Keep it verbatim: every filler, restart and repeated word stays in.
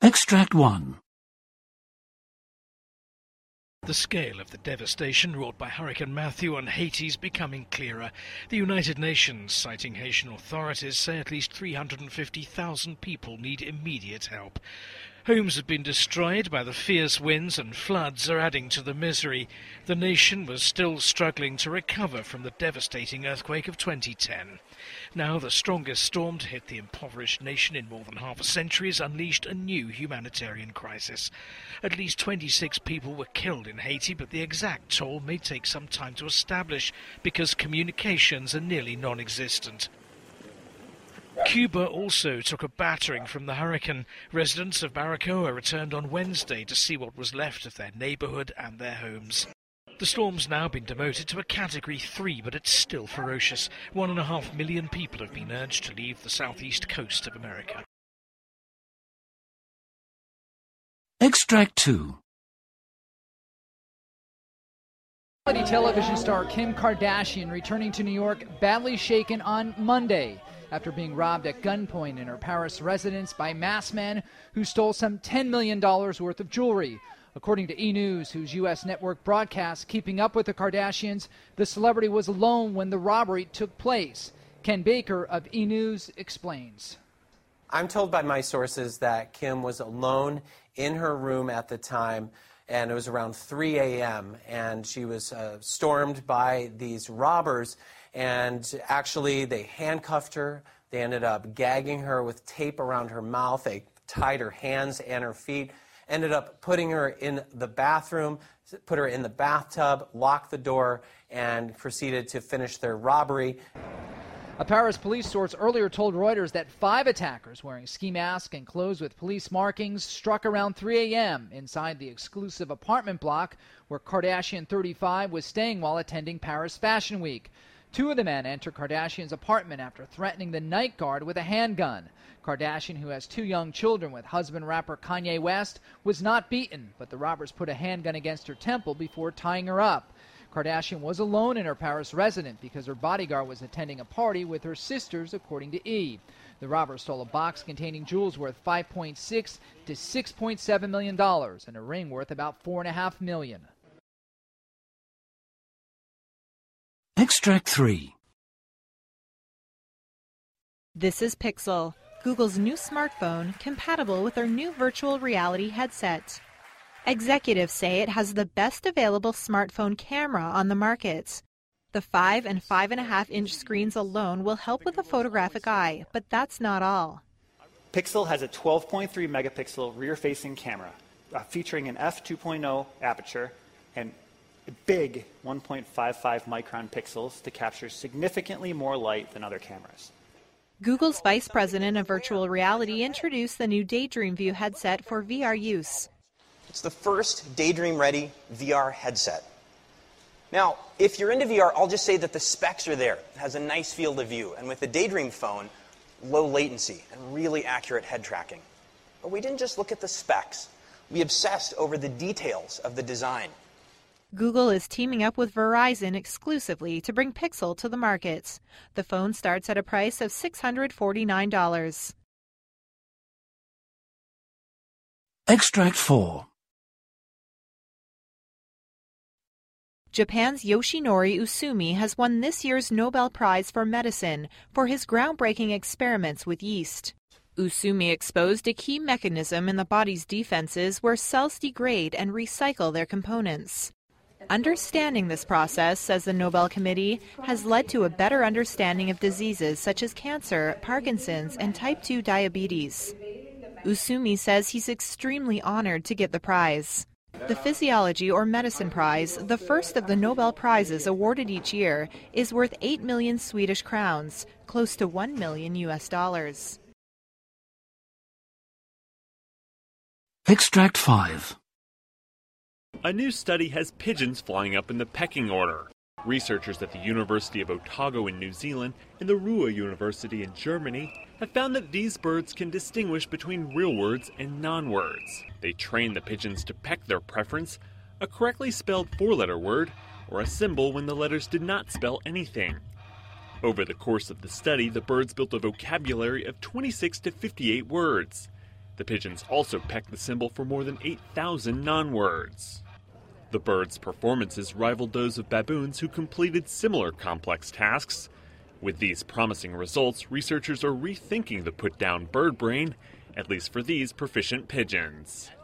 Extract one. The scale of the devastation wrought by Hurricane Matthew on Haiti is becoming clearer. The United Nations, citing Haitian authorities, say at least three hundred fifty thousand people need immediate help. Homes have been destroyed by the fierce winds, and floods are adding to the misery. The nation was still struggling to recover from the devastating earthquake of twenty ten. Now the strongest storm to hit the impoverished nation in more than half a century has unleashed a new humanitarian crisis. At least twenty-six people were killed in Haiti, but the exact toll may take some time to establish because communications are nearly non-existent. Cuba also took a battering from the hurricane. Residents of Baracoa returned on Wednesday to see what was left of their neighbourhood and their homes. The storm's now been demoted to a Category three, but it's still ferocious. One and a half million people have been urged to leave the southeast coast of America. Extract two. Reality television star Kim Kardashian returning to New York badly shaken on Monday after being robbed at gunpoint in her Paris residence by masked men who stole some ten million dollars worth of jewelry. According to E! News, whose U S network broadcasts Keeping Up with the Kardashians, the celebrity was alone when the robbery took place. Ken Baker of E! News explains. I'm told by my sources that Kim was alone in her room at the time, and it was around three a m, and she was uh, stormed by these robbers, and actually they handcuffed her. They ended up gagging her with tape around her mouth. They tied her hands and her feet, ended up putting her in the bathroom, put her in the bathtub, locked the door, and proceeded to finish their robbery. A Paris police source earlier told Reuters that five attackers wearing ski masks and clothes with police markings struck around three a m inside the exclusive apartment block where Kardashian, thirty-five, was staying while attending Paris Fashion Week. Two of the men entered Kardashian's apartment after threatening the night guard with a handgun. Kardashian, who has two young children with husband rapper Kanye West, was not beaten, but the robbers put a handgun against her temple before tying her up. Kardashian was alone in her Paris residence because her bodyguard was attending a party with her sisters, according to E! The robbers stole a box containing jewels worth five point six to six point seven million dollars and a ring worth about four point five million dollars. Extract three. This is Pixel, Google's new smartphone compatible with our new virtual reality headset. Executives say it has the best available smartphone camera on the market. The five and five and a half inch screens alone will help with the photographic eye, but that's not all. Pixel has a twelve point three megapixel rear-facing camera uh, featuring an f two point oh aperture and big one point five five micron pixels to capture significantly more light than other cameras. Google's vice president of virtual reality introduced the new Daydream View headset for V R use. It's the first Daydream-ready V R headset. Now, if you're into V R, I'll just say that the specs are there. It has a nice field of view, and with the Daydream phone, low latency and really accurate head tracking. But we didn't just look at the specs. We obsessed over the details of the design. Google is teaming up with Verizon exclusively to bring Pixel to the market. The phone starts at a price of six hundred forty-nine dollars. Extract four. Japan's Yoshinori Usumi has won this year's Nobel Prize for Medicine for his groundbreaking experiments with yeast. Usumi exposed a key mechanism in the body's defenses where cells degrade and recycle their components. Understanding this process, says the Nobel Committee, has led to a better understanding of diseases such as cancer, Parkinson's, and type two diabetes. Usumi says he's extremely honored to get the prize. The Physiology or Medicine Prize, the first of the Nobel Prizes awarded each year, is worth eight million Swedish crowns, close to one million U S dollars. Extract five. A new study has pigeons flying up in the pecking order. Researchers at the University of Otago in New Zealand and the Ruhr University in Germany have found that these birds can distinguish between real words and non-words. They train the pigeons to peck their preference, a correctly spelled four-letter word, or a symbol when the letters did not spell anything. Over the course of the study, the birds built a vocabulary of twenty-six to fifty-eight words. The pigeons also pecked the symbol for more than eight thousand non-words. The birds' performances rivaled those of baboons who completed similar complex tasks. With these promising results, researchers are rethinking the put-down bird brain, at least for these proficient pigeons.